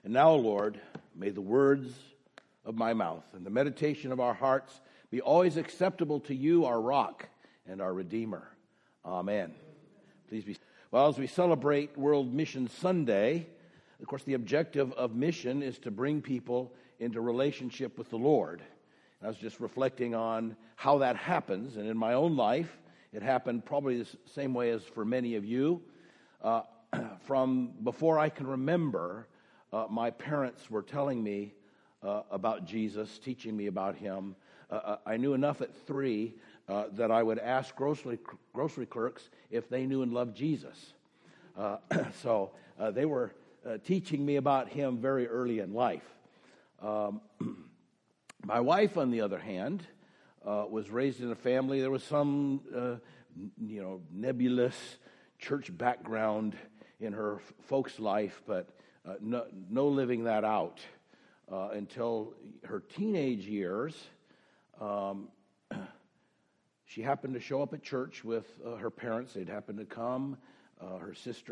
And now, Lord, may the words of my mouth and the meditation of our hearts be always acceptable to you, our rock and our Redeemer. Amen. Please be. Well, as we celebrate World Mission Sunday, of course, the objective of mission is to bring people into relationship with the Lord. I was just reflecting on how that happens, and in my own life, it happened probably the same way as for many of you. From before I can remember, my parents were telling me about Jesus, teaching me about him. I knew enough at 3 that I would ask grocery clerks if they knew and loved Jesus. So they were teaching me about him very early in life. My wife, on the other hand, was raised in a family. There was some, nebulous church background in her folks' life, but no living that out until her teenage years. She happened to show up at church with her parents. They'd happened to come. Her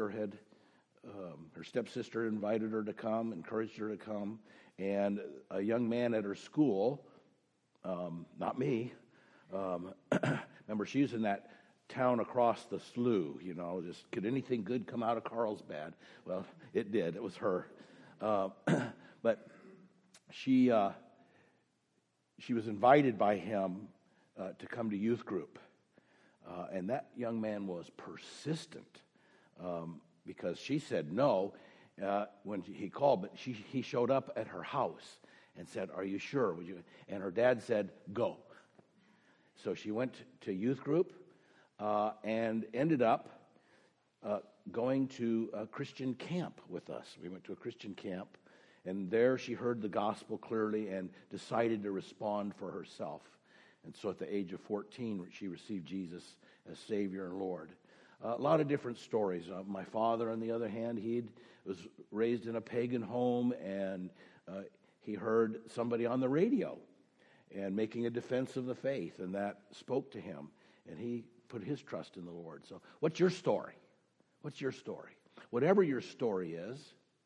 stepsister invited her to come, encouraged her to come, and a young man at her school, not me, remember she was in that town across the slough, just could anything good come out of Carlsbad? Well, it did. It was her. But she was invited by him to come to youth group. And that young man was persistent because she said no when he called, but he showed up at her house and said, "Are you sure? Would you?" And her dad said, "Go." So she went to youth group and ended up going to a Christian camp with us. We went to a Christian camp, and there she heard the gospel clearly and decided to respond for herself. And so at the age of 14, she received Jesus as Savior and Lord. A lot of different stories. My father, on the other hand, he was raised in a pagan home, and he heard somebody on the radio and making a defense of the faith, and that spoke to him, and he put his trust in the Lord. So what's your story? What's your story? Whatever your story is,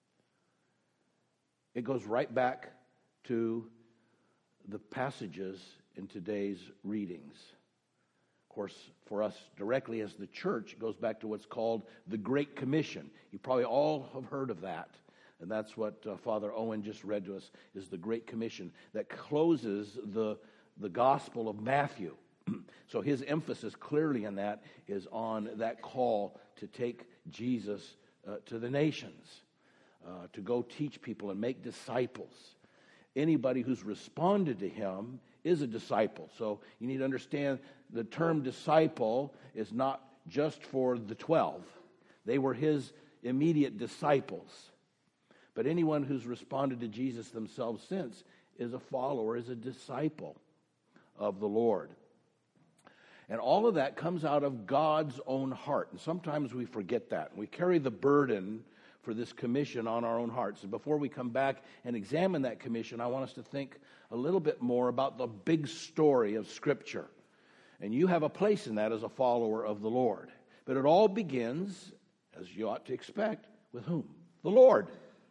it goes right back to the passages in today's readings. Of course, for us directly as the church, it goes back to what's called the Great Commission. You probably all have heard of that. And that's what Father Owen just read to us, is the Great Commission that closes the Gospel of Matthew. So his emphasis clearly in that is on that call to take Jesus to the nations, to go teach people and make disciples. Anybody who's responded to him is a disciple. So you need to understand the term disciple is not just for the 12. They were his immediate disciples. But anyone who's responded to Jesus themselves since is a follower, is a disciple of the Lord. And all of that comes out of God's own heart. And sometimes we forget that. We carry the burden for this commission on our own hearts. And before we come back and examine that commission, I want us to think a little bit more about the big story of Scripture. And you have a place in that as a follower of the Lord. But it all begins, as you ought to expect, with whom? The Lord.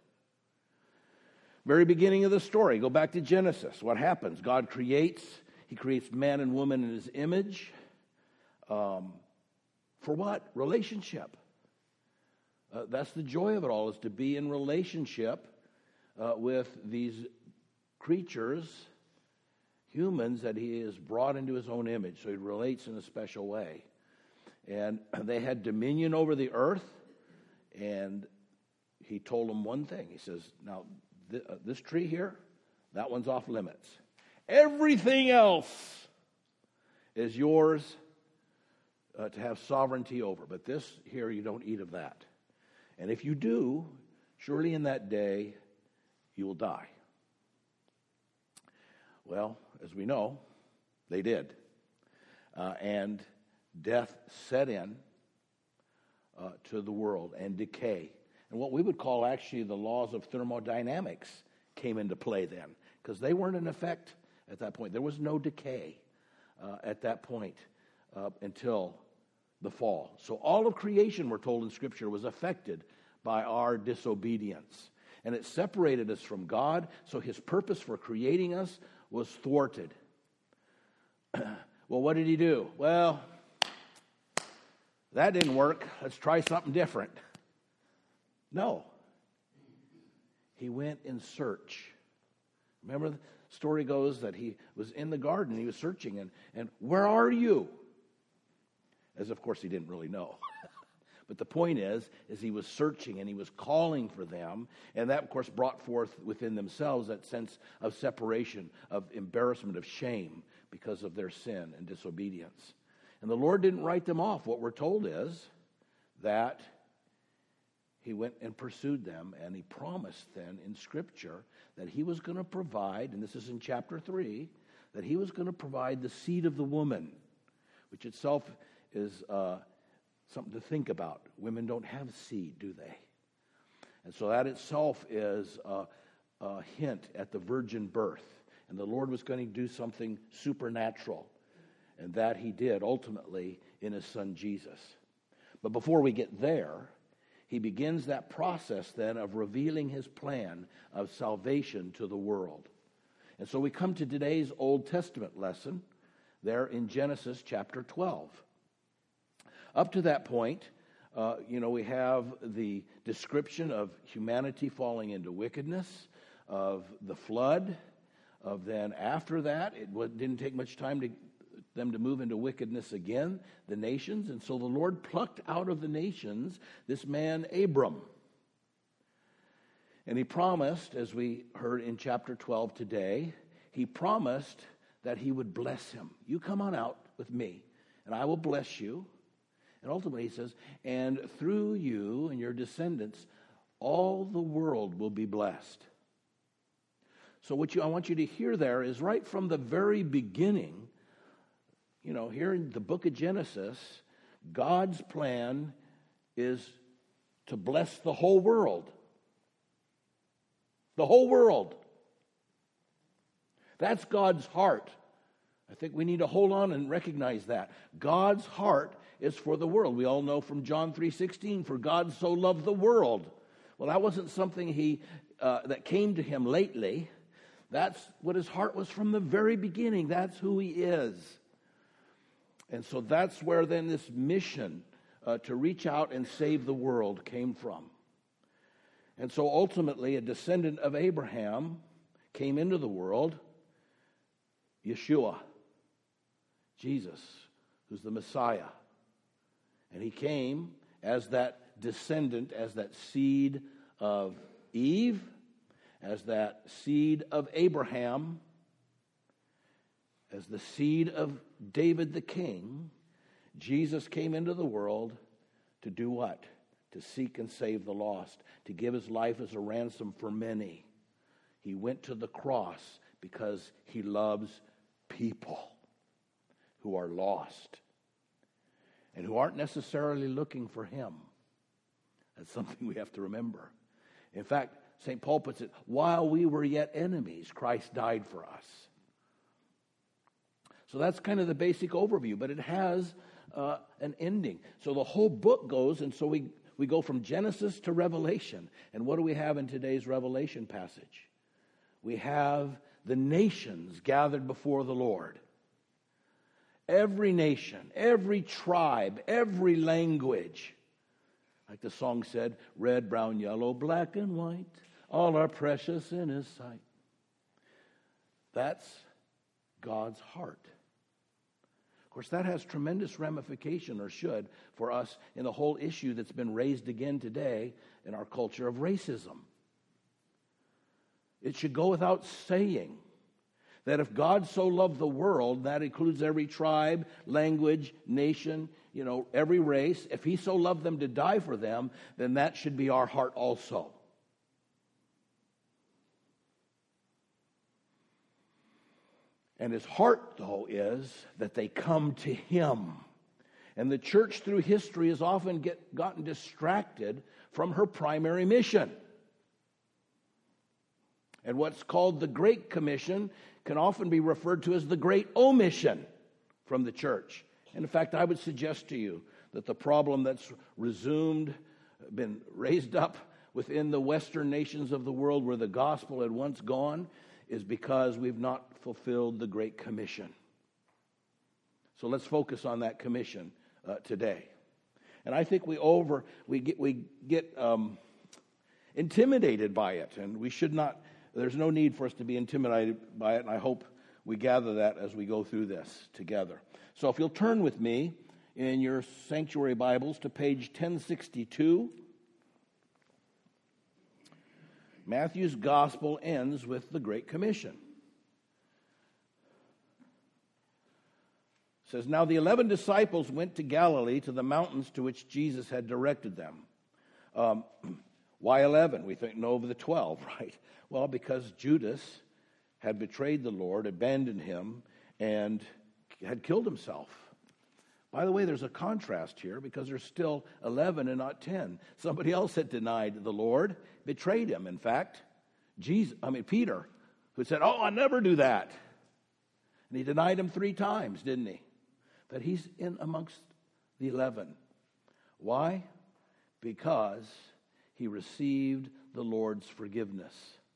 Very beginning of the story, go back to Genesis. What happens? God creates, he creates man and woman in his image. For what? Relationship. That's the joy of it all, is to be in relationship with these creatures, humans that he has brought into his own image. So he relates in a special way. And they had dominion over the earth, and he told them one thing. He says, now, this tree here, that one's off limits. Everything else is yours to have sovereignty over. But this here, you don't eat of that. And if you do, surely in that day, you will die. Well, as we know, they did. And death set in to the world, and decay. And what we would call actually the laws of thermodynamics came into play then, because they weren't in effect at that point. There was no decay at that point until the fall. So all of creation, we're told in Scripture, was affected by our disobedience. and it separated us from God, so his purpose for creating us was thwarted. Well, what did he do? Well, that didn't work. Let's try something different. No. He went in search. Remember, the story goes that he was in the garden, he was searching, and where are you? As of course he didn't really know. But the point is he was searching and he was calling for them, and that of course brought forth within themselves that sense of separation, of embarrassment, of shame because of their sin and disobedience. And the Lord didn't write them off. What we're told is that he went and pursued them, and he promised then in Scripture that he was going to provide, and this is in chapter 3, that he was going to provide the seed of the woman, which itself is something to think about. Women don't have seed, do they? And so that itself is a hint at the virgin birth. And the Lord was going to do something supernatural. And that he did ultimately in his son Jesus. But before we get there, he begins that process then of revealing his plan of salvation to the world. And so we come to today's Old Testament lesson there in Genesis chapter 12. Up to that point, we have the description of humanity falling into wickedness, of the flood, of then after that, it didn't take much time to them to move into wickedness again, the nations. And so the Lord plucked out of the nations this man Abram. And he promised, as we heard in chapter 12 today, he promised that he would bless him. You come on out with me, and I will bless you. And ultimately he says, and through you and your descendants, all the world will be blessed. So I want you to hear there is right from the very beginning, here in the book of Genesis, God's plan is to bless the whole world. The whole world. That's God's heart. I think we need to hold on and recognize that. God's heart is for the world. We all know from John 3:16, for God so loved the world. Well, that wasn't something that came to him lately. That's what his heart was from the very beginning. That's who he is. And so that's where then this mission to reach out and save the world came from. And so ultimately a descendant of Abraham came into the world, Yeshua, Jesus, who's the Messiah. And he came as that descendant, as that seed of Eve, as that seed of Abraham, as the seed of David the king. Jesus came into the world to do what? To seek and save the lost, to give his life as a ransom for many. He went to the cross because he loves people who are lost and who aren't necessarily looking for him. That's something we have to remember. In fact, St. Paul puts it, while we were yet enemies, Christ died for us. So that's kind of the basic overview, but it has an ending. So the whole book goes, and so we go from Genesis to Revelation. And what do we have in today's Revelation passage? We have the nations gathered before the Lord. Every nation, every tribe, every language. Like the song said, red, brown, yellow, black, and white, all are precious in his sight. That's God's heart. Of course, that has tremendous ramification, or should, for us in the whole issue that's been raised again today in our culture of racism. It should go without saying that if God so loved the world, that includes every tribe, language, nation, every race, if he so loved them to die for them, then that should be our heart also. And his heart, though, is that they come to him. And the church through history has often gotten distracted from her primary mission. And what's called the Great Commission can often be referred to as the Great Omission from the church. And in fact, I would suggest to you that the problem that's been raised up within the Western nations of the world where the gospel had once gone is because we've not fulfilled the Great Commission. So let's focus on that commission today. And I think we get intimidated by it, and we should not. There's no need for us to be intimidated by it, and I hope we gather that as we go through this together. So if you'll turn with me in your sanctuary Bibles to page 1062. Matthew's gospel ends with the Great Commission. It says, "Now the 11 disciples went to Galilee, to the mountains to which Jesus had directed them." Why 11? We think, no, of the 12, right? Well, because Judas had betrayed the Lord, abandoned him, and had killed himself. By the way, there's a contrast here because there's still 11 and not 10. Somebody else had denied the Lord, betrayed him. In fact, Peter, who said, "Oh, I'll never do that." And he denied him 3 times, didn't he? But he's in amongst the 11. Why? Because he received the Lord's forgiveness.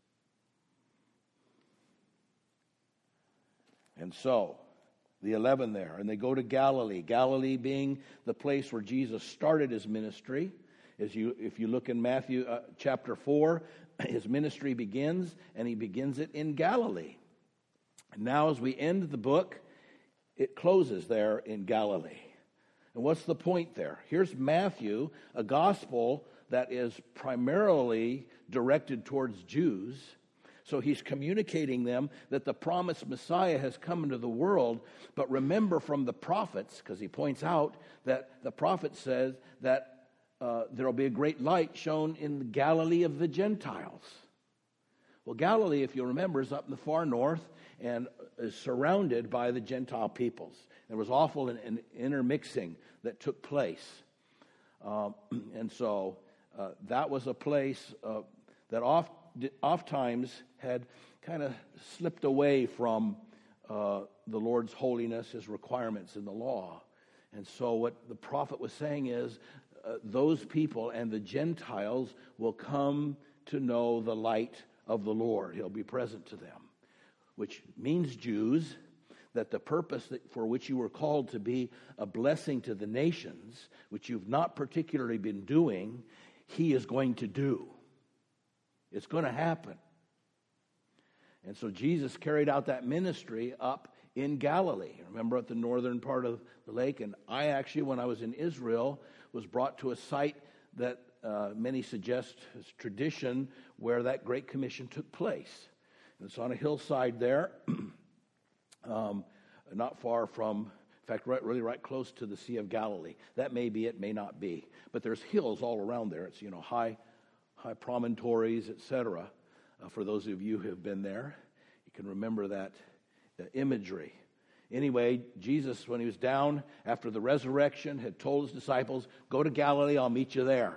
And so, the 11 there, and they go to Galilee. Galilee being the place where Jesus started his ministry. If you look in Matthew chapter 4, his ministry begins, and he begins it in Galilee. And now as we end the book, it closes there in Galilee. And what's the point there? Here's Matthew, a gospel that is primarily directed towards Jews. So he's communicating them that the promised Messiah has come into the world. But remember from the prophets, because he points out that the prophet says that there will be a great light shown in the Galilee of the Gentiles. Well, Galilee, if you remember, is up in the far north and is surrounded by the Gentile peoples. There was awful an intermixing that took place. And so that was a place that oftentimes had kind of slipped away from the Lord's holiness, his requirements in the law. And so what the prophet was saying is those people and the Gentiles will come to know the light of the Lord. He'll be present to them, which means, Jews, that the purpose for which you were called to be a blessing to the nations, which you've not particularly been doing, he is going to do. It's going to happen. And so Jesus carried out that ministry up in Galilee. Remember, at the northern part of the lake. And I actually, when I was in Israel, was brought to a site that many suggest is tradition where that Great Commission took place. And it's on a hillside there, not far from, in fact, really right close to the Sea of Galilee. That may be it, may not be. But there's hills all around there. It's, high promontories, etc. For those of you who have been there, you can remember that imagery. Anyway, Jesus, when he was down after the resurrection, had told his disciples, "Go to Galilee, I'll meet you there."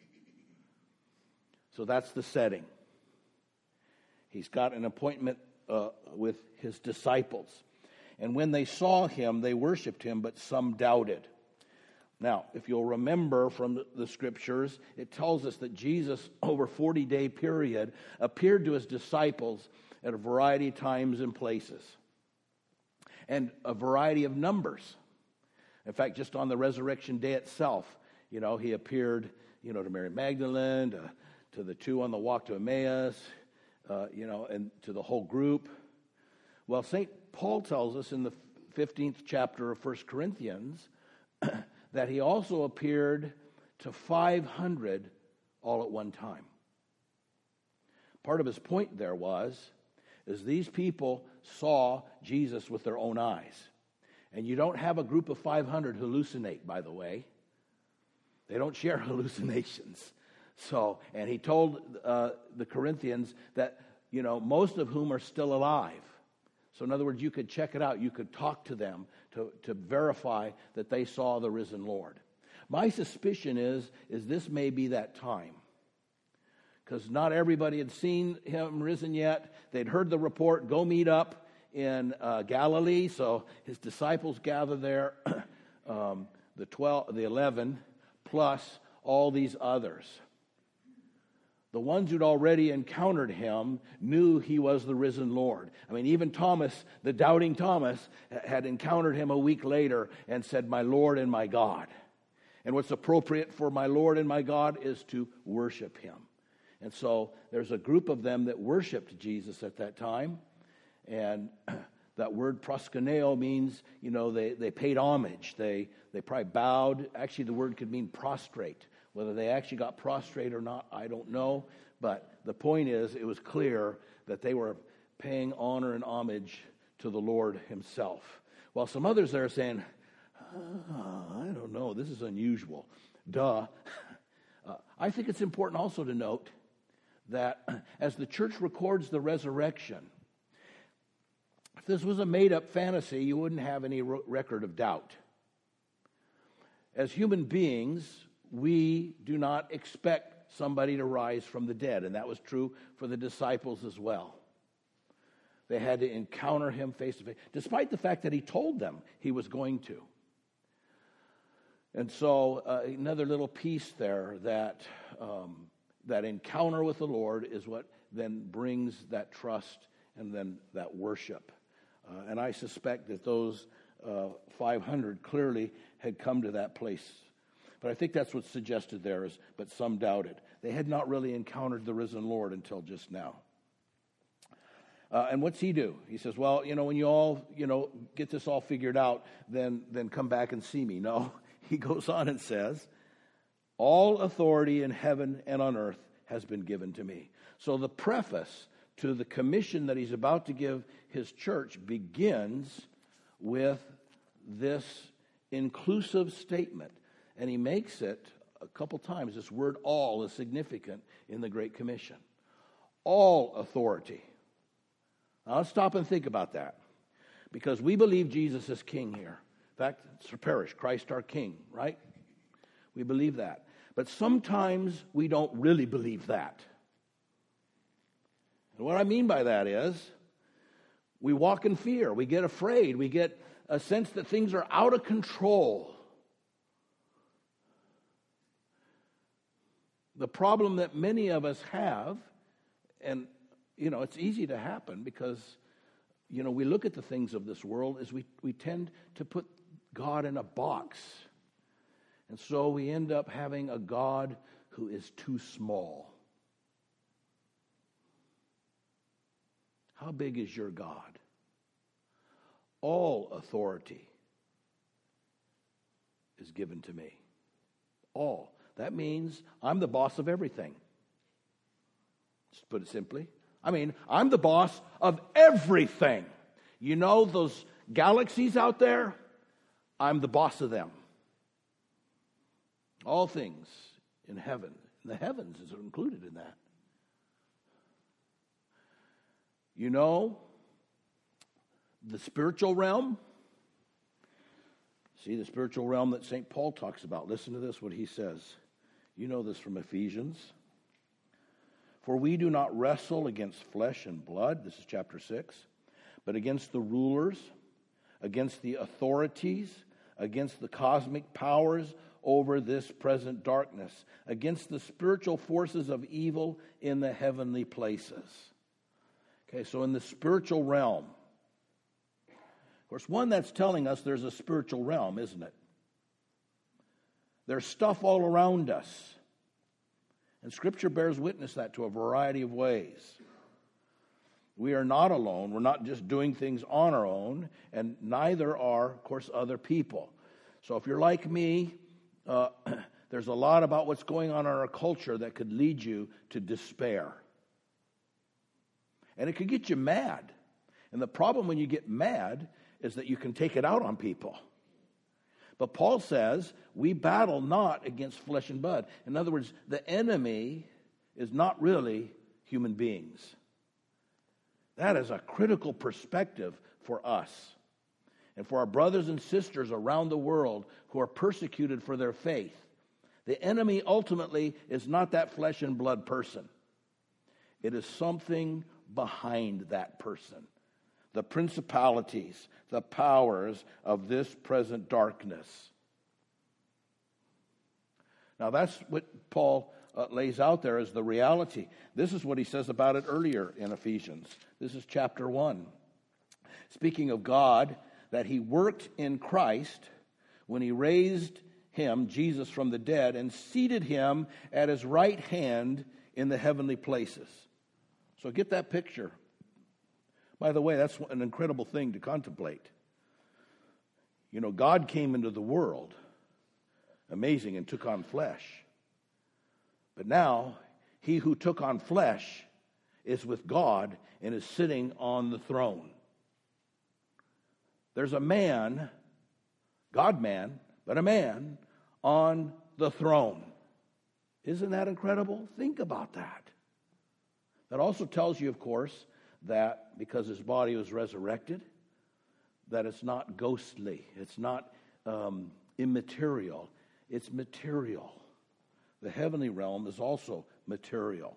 So that's the setting. He's got an appointment with his disciples. And when they saw him, they worshiped him, but some doubted. Now, if you'll remember from the scriptures, it tells us that Jesus, over a 40-day period, appeared to his disciples at a variety of times and places, and a variety of numbers. In fact, just on the resurrection day itself, he appeared, to Mary Magdalene, to the 2 on the walk to Emmaus, and to the whole group. Well, St. Paul tells us in the 15th chapter of 1 Corinthians that he also appeared to 500 all at one time. Part of his point there is these people saw Jesus with their own eyes. And you don't have a group of 500 hallucinate, by the way. They don't share hallucinations. So, and he told the Corinthians that, most of whom are still alive. So in other words, you could check it out. You could talk to them to verify that they saw the risen Lord. My suspicion is this may be that time. Because not everybody had seen him risen yet. They'd heard the report, go meet up in Galilee. So his disciples gather there, the 11, plus all these others. The ones who'd already encountered him knew he was the risen Lord. I mean, even Thomas, the doubting Thomas, had encountered him a week later and said, "My Lord and my God." And what's appropriate for my Lord and my God is to worship him. And so there's a group of them that worshiped Jesus at that time. And that word proskuneo means, they paid homage. They probably bowed. Actually, the word could mean prostrate. Whether they actually got prostrate or not, I don't know. But the point is, it was clear that they were paying honor and homage to the Lord himself. While some others there are saying, I don't know, this is unusual. Duh. I think it's important also to note that as the church records the resurrection, if this was a made-up fantasy, you wouldn't have any record of doubt. As human beings, we do not expect somebody to rise from the dead, and that was true for the disciples as well. They had to encounter him face to face, despite the fact that he told them he was going to. And so another little piece there that encounter with the Lord is what then brings that trust and then that worship. And I suspect that those 500 clearly had come to that place. But I think that's what's suggested there is, but some doubted. They had not really encountered the risen Lord until just now. And what's he do? He says, well, when you all, get this all figured out, then come back and see me. No, he goes on and says, all authority in heaven and on earth has been given to me. So the preface to the commission that he's about to give his church begins with this inclusive statement. And he makes it a couple times. This word all is significant in the Great Commission. All authority. Now let's stop and think about that. Because we believe Jesus is king here. In fact, it's our parish, Christ our King, right? We believe that. But sometimes we don't really believe that. And what I mean by that is, we walk in fear. We get afraid. We get a sense that things are out of control. The problem that many of us have, and, it's easy to happen because, we look at the things of this world is we tend to put God in a box. And so we end up having a God who is too small. How big is your God? All authority is given to me. All. That means I'm the boss of everything. Just put it simply. I'm the boss of everything. Those galaxies out there? I'm the boss of them. All things in heaven. And the heavens is included in that. The spiritual realm. See, the spiritual realm that St. Paul talks about. Listen to this, what he says. You know this from Ephesians. For we do not wrestle against flesh and blood, this is chapter 6, but against the rulers, against the authorities, against the cosmic powers over this present darkness, against the spiritual forces of evil in the heavenly places. Okay, so in the spiritual realm, of course, one that's telling us there's a spiritual realm, isn't it? There's stuff all around us. And Scripture bears witness that to a variety of ways. We are not alone. We're not just doing things on our own, and neither are, of course, other people. So if you're like me, there's a lot about what's going on in our culture that could lead you to despair. And it could get you mad. And the problem when you get mad is that you can take it out on people. But Paul says, we battle not against flesh and blood. In other words, the enemy is not really human beings. That is a critical perspective for us and for our brothers and sisters around the world who are persecuted for their faith. The enemy ultimately is not that flesh and blood person. It is something behind that person. The principalities, the powers of this present darkness. Now that's what Paul lays out there as the reality. This is what he says about it earlier in Ephesians. This is chapter 1. Speaking of God, that he worked in Christ when he raised him, Jesus, from the dead and seated him at his right hand in the heavenly places. So get that picture. By the way, that's an incredible thing to contemplate. You know, God came into the world, amazing, and took on flesh. But now, he who took on flesh is with God and is sitting on the throne. There's a man, God-man, but a man on the throne. Isn't that incredible? Think about that. That also tells you, of course, that because his body was resurrected, that it's not ghostly, it's not immaterial, it's material. The heavenly realm is also material.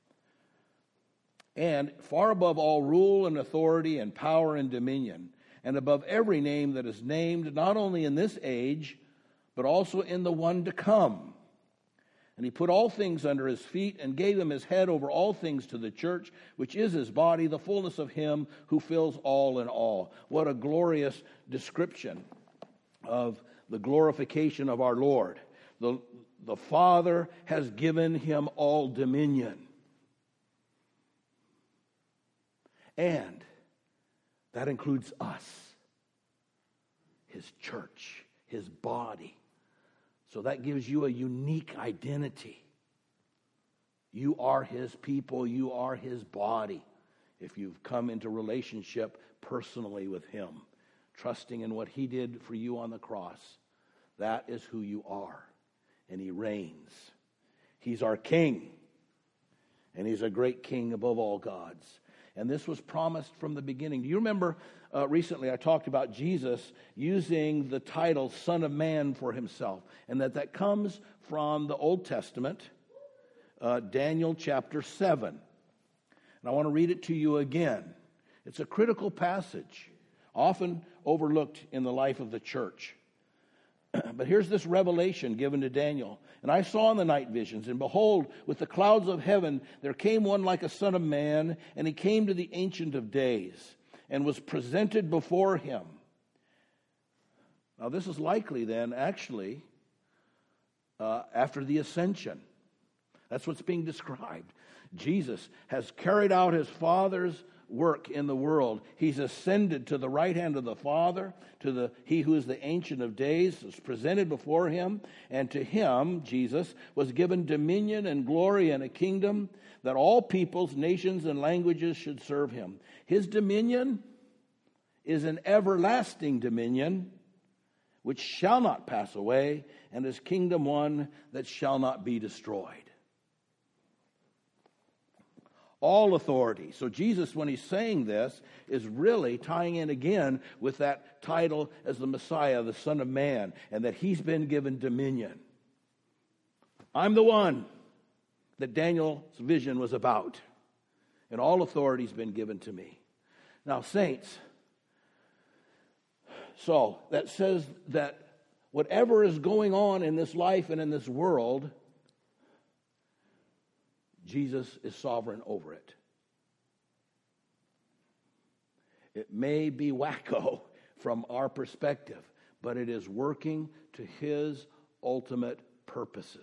And far above all rule and authority and power and dominion, and above every name that is named, not only in this age, but also in the one to come. And he put all things under his feet and gave him his head over all things to the church, which is his body, the fullness of him who fills all in all. What a glorious description of the glorification of our Lord. The Father has given him all dominion. And that includes us, his church, his body. So that gives you a unique identity. You are his people. You are his body. If you've come into relationship personally with him, trusting in what he did for you on the cross, that is who you are. And he reigns. He's our king. And he's a great king above all gods. And this was promised from the beginning. Do you remember recently I talked about Jesus using the title Son of Man for himself? And that comes from the Old Testament, Daniel chapter 7. And I want to read it to you again. It's a critical passage, often overlooked in the life of the church. But here's this revelation given to Daniel. And I saw in the night visions, and behold, with the clouds of heaven, there came one like a son of man, and he came to the Ancient of Days, and was presented before him. Now this is likely then, actually, after the ascension. That's what's being described. Jesus has carried out his Father's work in the world. He's ascended to the right hand of the Father, to he who is the Ancient of Days, is presented before him, and to him, Jesus, was given dominion and glory and a kingdom that all peoples, nations, and languages should serve him. His dominion is an everlasting dominion which shall not pass away, and his kingdom one that shall not be destroyed. All authority. So Jesus, when he's saying this, is really tying in again with that title as the Messiah, the Son of Man, and that he's been given dominion. I'm the one that Daniel's vision was about, and all authority has been given to me. Now, saints, so that says that whatever is going on in this life and in this world, Jesus is sovereign over it. It may be wacko from our perspective, but it is working to his ultimate purposes.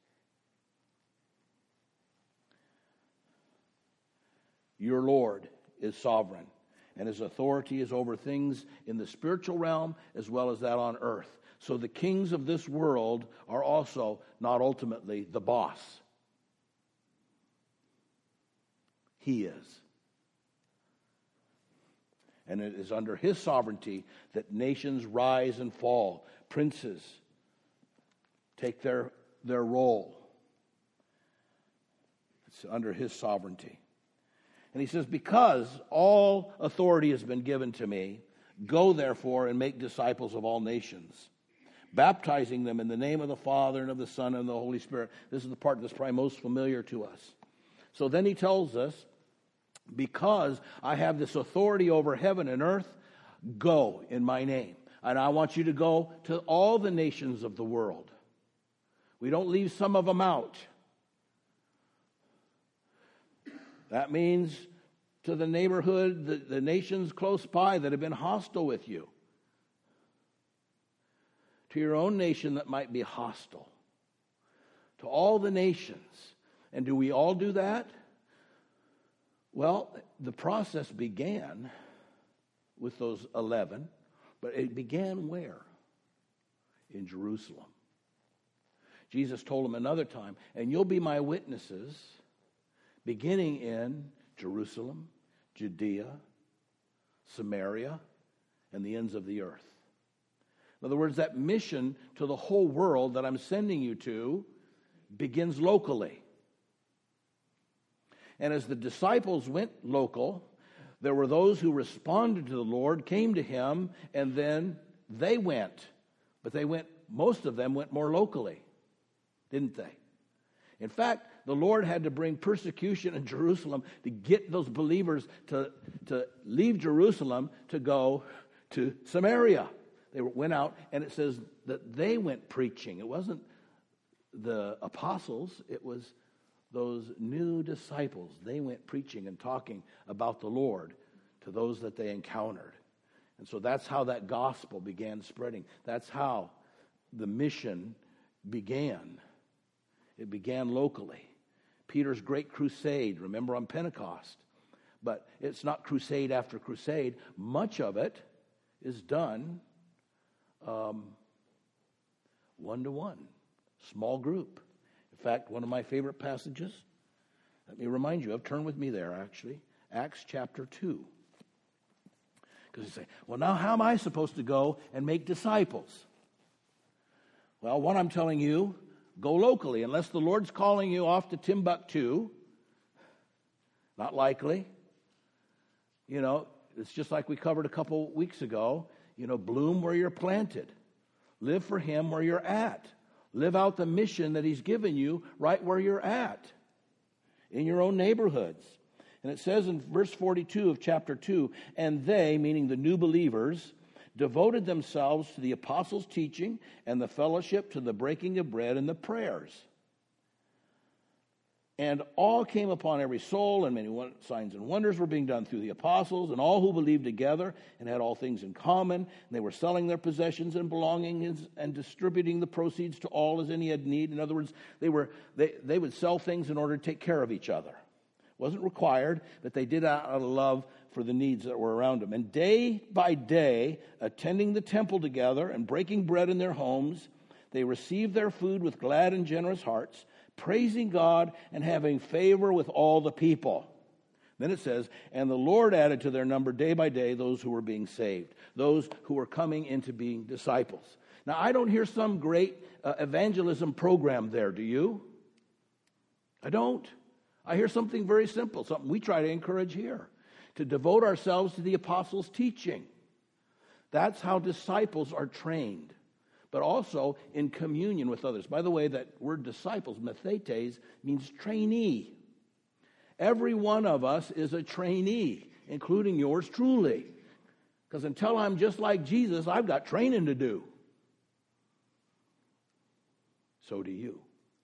Your Lord is sovereign, and his authority is over things in the spiritual realm as well as that on earth. So the kings of this world are also not ultimately the boss. He is. And it is under his sovereignty that nations rise and fall. Princes take their role. It's under his sovereignty. And he says, because all authority has been given to me, go therefore and make disciples of all nations, baptizing them in the name of the Father and of the Son and the Holy Spirit. This is the part that's probably most familiar to us. So then he tells us, because I have this authority over heaven and earth, go in my name. And I want you to go to all the nations of the world. We don't leave some of them out. That means to the neighborhood, the nations close by that have been hostile with you. To your own nation that might be hostile. To all the nations. And do we all do that? Well, the process began with those 11, but it began where? In Jerusalem. Jesus told them another time, and you'll be my witnesses, beginning in Jerusalem, Judea, Samaria, and the ends of the earth. In other words, that mission to the whole world that I'm sending you to begins locally. And as the disciples went local, there were those who responded to the Lord, came to him, and then they went. But most of them went more locally, didn't they? In fact, the Lord had to bring persecution in Jerusalem to get those believers to leave Jerusalem to go to Samaria. They went out, and it says that they went preaching. It wasn't the apostles, it was those new disciples. They went preaching and talking about the Lord to those that they encountered. And so that's how that gospel began spreading. That's how the mission began. It began locally. Peter's great crusade, remember on Pentecost. But it's not crusade after crusade. Much of it is done one-to-one, small group. In fact, one of my favorite passages, let me remind you of, turn with me there actually, Acts chapter 2. Because you say, well, now how am I supposed to go and make disciples? Well, what I'm telling you, go locally. Unless the Lord's calling you off to Timbuktu, not likely. You know, it's just like we covered a couple weeks ago. You know, bloom where you're planted. Live for him where you're at. Live out the mission that he's given you right where you're at, in your own neighborhoods. And it says in verse 42 of chapter 2, and they, meaning the new believers, devoted themselves to the apostles' teaching and the fellowship, to the breaking of bread and the prayers. And all came upon every soul, and many signs and wonders were being done through the apostles, and all who believed together and had all things in common. And they were selling their possessions and belongings and distributing the proceeds to all as any had need. In other words, they would sell things in order to take care of each other. It wasn't required, but they did out of love for the needs that were around them. And day by day, attending the temple together and breaking bread in their homes, they received their food with glad and generous hearts, praising God and having favor with all the people. Then it says, and the Lord added to their number day by day those who were being saved, those who were coming into being disciples. Now, I don't hear some great evangelism program there, do you? I don't. I hear something very simple, something we try to encourage here, to devote ourselves to the apostles' teaching. That's how disciples are trained, but also in communion with others. By the way, that word disciples, mathetes, means trainee. Every one of us is a trainee, including yours truly. Because until I'm just like Jesus, I've got training to do. So do you.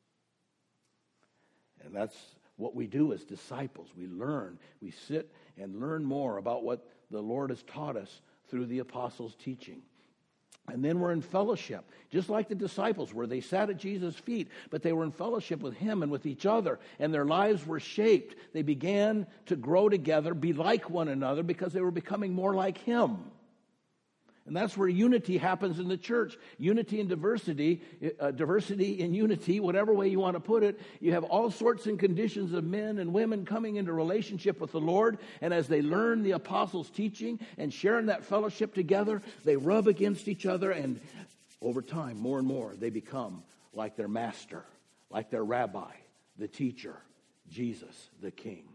And that's what we do as disciples. We learn, we sit and learn more about what the Lord has taught us through the apostles' teaching. And then we're in fellowship, just like the disciples were. They sat at Jesus' feet, but they were in fellowship with him and with each other, and their lives were shaped. They began to grow together, be like one another, because they were becoming more like him. And that's where unity happens in the church. Unity and diversity, diversity and unity, whatever way you want to put it. You have all sorts and conditions of men and women coming into relationship with the Lord. And as they learn the apostles' teaching and sharing that fellowship together, they rub against each other. And over time, more and more, they become like their master, like their rabbi, the teacher, Jesus, the King.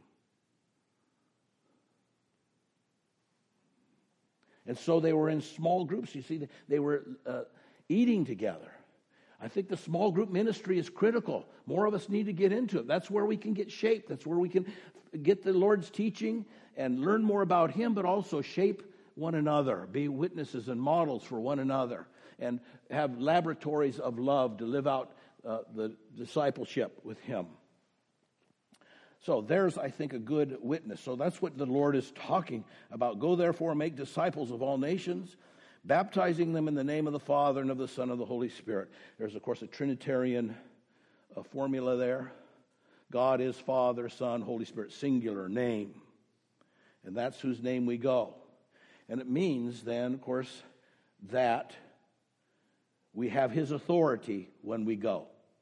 And so they were in small groups. You see, they were eating together. I think the small group ministry is critical. More of us need to get into it. That's where we can get shaped. That's where we can get the Lord's teaching and learn more about him, but also shape one another, be witnesses and models for one another, and have laboratories of love to live out the discipleship with him. So there's, I think, a good witness. So that's what the Lord is talking about. Go therefore and make disciples of all nations, baptizing them in the name of the Father and of the Son and of the Holy Spirit. There's, of course, a Trinitarian formula there. God is Father, Son, Holy Spirit, singular name. And that's whose name we go. And it means then, of course, that we have his authority when we go.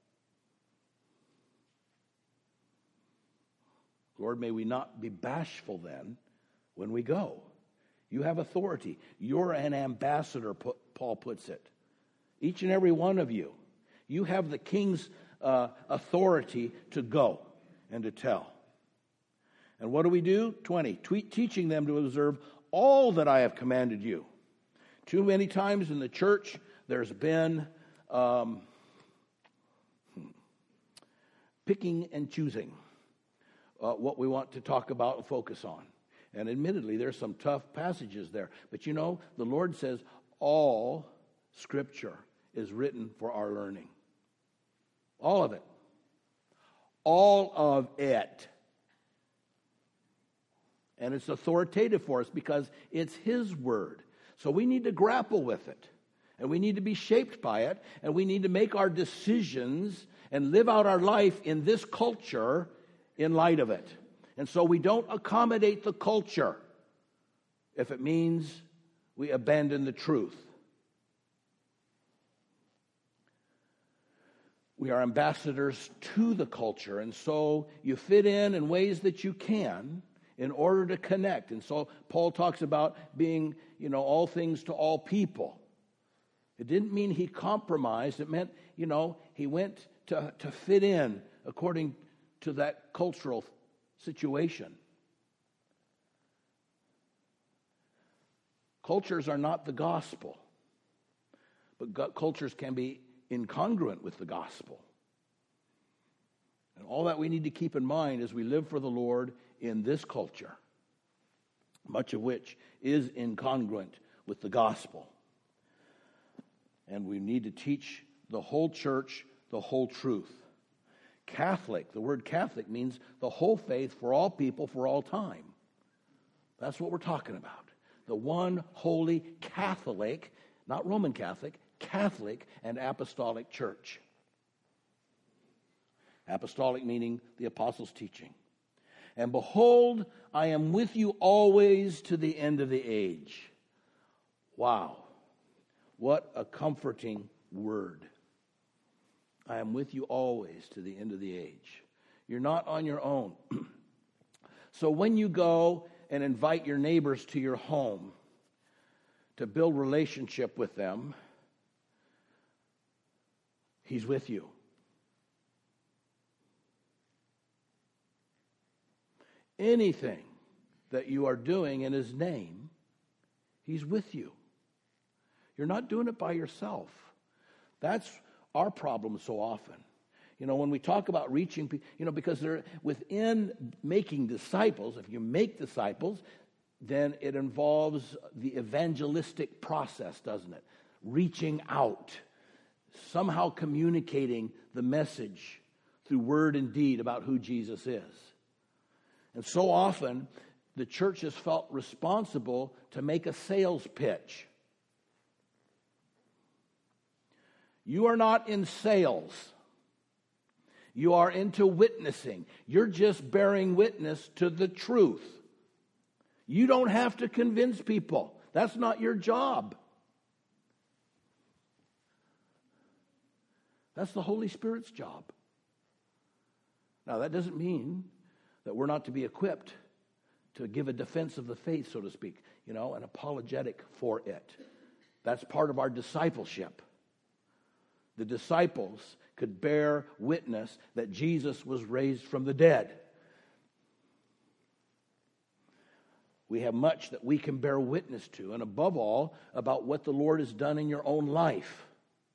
Lord, may we not be bashful then when we go. You have authority. You're an ambassador, Paul puts it. Each and every one of you. You have the king's authority to go and to tell. And what do? 20, teaching them to observe all that I have commanded you. Too many times in the church, there's been picking and choosing what we want to talk about and focus on. And admittedly, there's some tough passages there. But you know, the Lord says all Scripture is written for our learning. All of it. All of it. And it's authoritative for us because it's His Word. So we need to grapple with it. And we need to be shaped by it. And we need to make our decisions and live out our life in this culture in light of it. And so we don't accommodate the culture if it means we abandon the truth. We are ambassadors to the culture, and so you fit in ways that you can in order to connect. And so Paul talks about being, all things to all people. It didn't mean he compromised. It meant, he went to fit in according to that cultural situation. Cultures are not the gospel, but cultures can be incongruent with the gospel. And all that we need to keep in mind as we live for the Lord in this culture, much of which is incongruent with the gospel. And we need to teach the whole church the whole truth. Catholic, the word Catholic means the whole faith for all people for all time. That's what we're talking about. The one holy Catholic, not Roman Catholic, Catholic and apostolic church. Apostolic meaning the apostles' teaching. And behold, I am with you always to the end of the age. Wow. What a comforting word. I am with you always to the end of the age. You're not on your own. So when you go and invite your neighbors to your home to build relationship with them, He's with you. Anything that you are doing in His name, He's with you. You're not doing it by yourself. That's our problem so often. When we talk about reaching people, because they're within making disciples, if you make disciples, then it involves the evangelistic process, doesn't it? Reaching out, somehow communicating the message through word and deed about who Jesus is. And so often, the church has felt responsible to make a sales pitch. You are not in sales. You are into witnessing. You're just bearing witness to the truth. You don't have to convince people. That's not your job. That's the Holy Spirit's job. Now, that doesn't mean that we're not to be equipped to give a defense of the faith, so to speak, an apologetic for it. That's part of our discipleship. The disciples could bear witness that Jesus was raised from the dead. We have much that we can bear witness to, and above all, about what the Lord has done in your own life.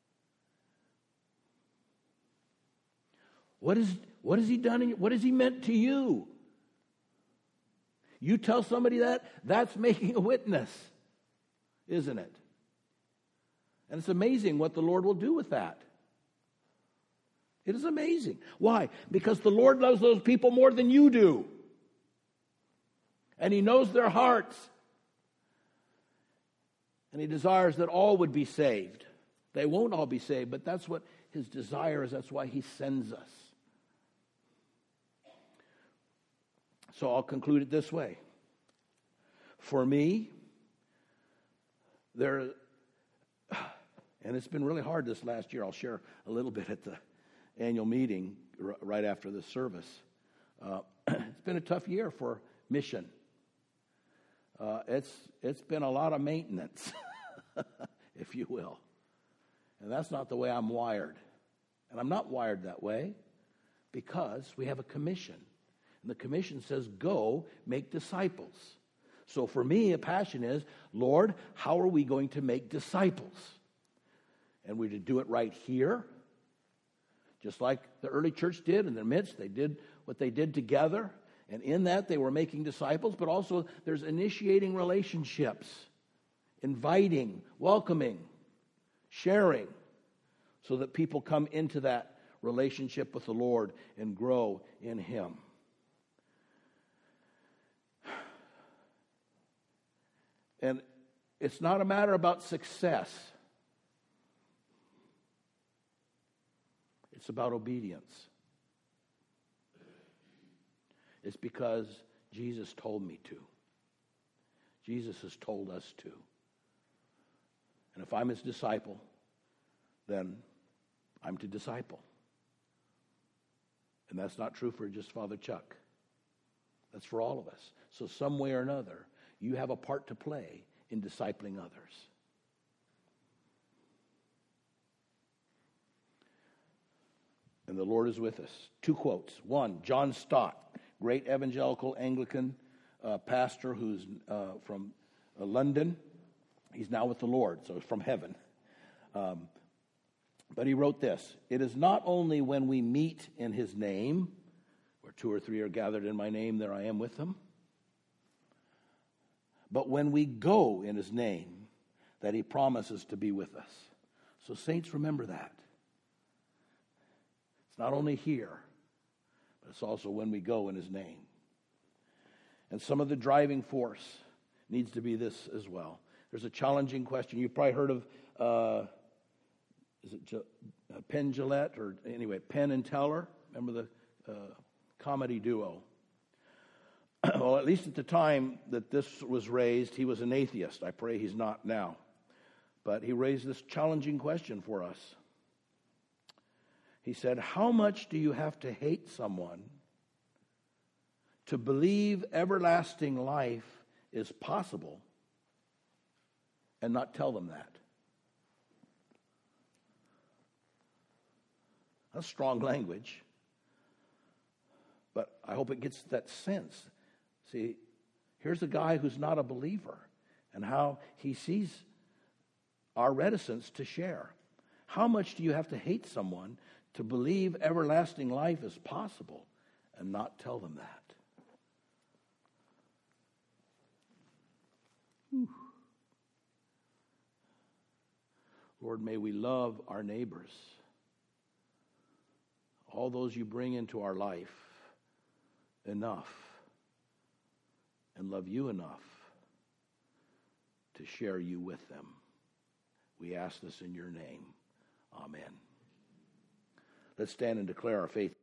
What has He done? What has He meant to you? You tell somebody that's making a witness, isn't it? And it's amazing what the Lord will do with that. It is amazing. Why? Because the Lord loves those people more than you do. And He knows their hearts. And He desires that all would be saved. They won't all be saved, but that's what His desire is. That's why He sends us. So I'll conclude it this way. For me, and it's been really hard this last year. I'll share a little bit at the annual meeting right after the service. It's been a tough year for mission. It's been a lot of maintenance, if you will. And that's not the way I'm wired. And I'm not wired that way because we have a commission. And the commission says, go make disciples. So for me, a passion is, Lord, how are we going to make disciples? And we're to do it right here, just like the early church did in their midst. They did what they did together. And in that, they were making disciples, but also there's initiating relationships, inviting, welcoming, sharing, so that people come into that relationship with the Lord and grow in Him. And it's not a matter about success. It's about obedience. It's because Jesus told me to. Jesus has told us to. And if I'm His disciple, then I'm to disciple. And that's not true for just Father Chuck. That's for all of us. So some way or another, you have a part to play in discipling others. And the Lord is with us. 2 quotes. One, John Stott, great evangelical Anglican pastor who's from London. He's now with the Lord, so from heaven. But he wrote this: "It is not only when we meet in His name, where 2 or 3 are gathered in my name, there I am with them, but when we go in His name, that He promises to be with us." So saints, remember that. It's not only here, but it's also when we go in His name. And some of the driving force needs to be this as well. There's a challenging question. You've probably heard of, is it Penn Jillette? Or anyway, Penn and Teller. Remember the comedy duo? Well, at least at the time that this was raised, he was an atheist. I pray he's not now. But he raised this challenging question for us. He said, how much do you have to hate someone to believe everlasting life is possible and not tell them that? That's strong language. But I hope it gets that sense. See, here's a guy who's not a believer and how he sees our reticence to share. How much do you have to hate someone to believe everlasting life is possible and not tell them that? Whew. Lord, may we love our neighbors, all those you bring into our life, enough, and love you enough to share you with them. We ask this in your name. Amen. Let's stand and declare our faith.